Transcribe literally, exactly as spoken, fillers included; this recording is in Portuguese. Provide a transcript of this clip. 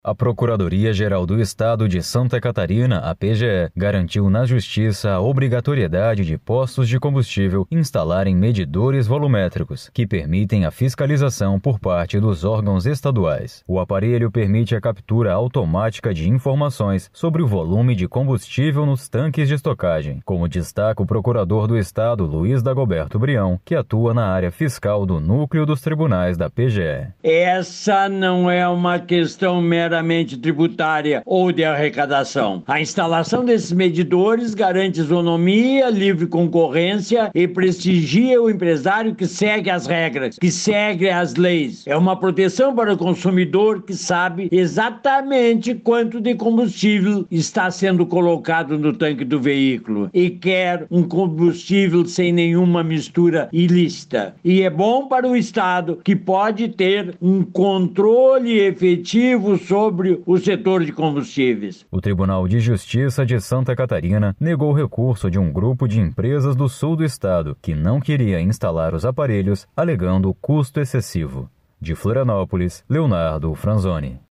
A Procuradoria-Geral do Estado de Santa Catarina, a P G E, garantiu na Justiça a obrigatoriedade de postos de combustível instalarem medidores volumétricos, que permitem a fiscalização por parte dos órgãos estaduais. O aparelho permite a captura automática de informações sobre o volume de combustível nos tanques de estocagem, como destaca o procurador do Estado, Luiz Dagoberto Brião, que atua na área fiscal do núcleo dos tribunais da P G E. Essa não é uma questão meramente tributária ou de arrecadação. A instalação desses medidores garante isonomia, livre concorrência e prestigia o empresário que segue as regras, que segue as leis. É uma proteção para o consumidor que sabe exatamente quanto de combustível está sendo colocado no tanque do veículo e quer um combustível sem nenhuma mistura ilícita. E é bom para o Estado, que pode ter um controle efetivo sobre sobre o setor de combustíveis. O Tribunal de Justiça de Santa Catarina negou o recurso de um grupo de empresas do sul do estado que não queria instalar os aparelhos, alegando custo excessivo. De Florianópolis, Leonardo Franzoni.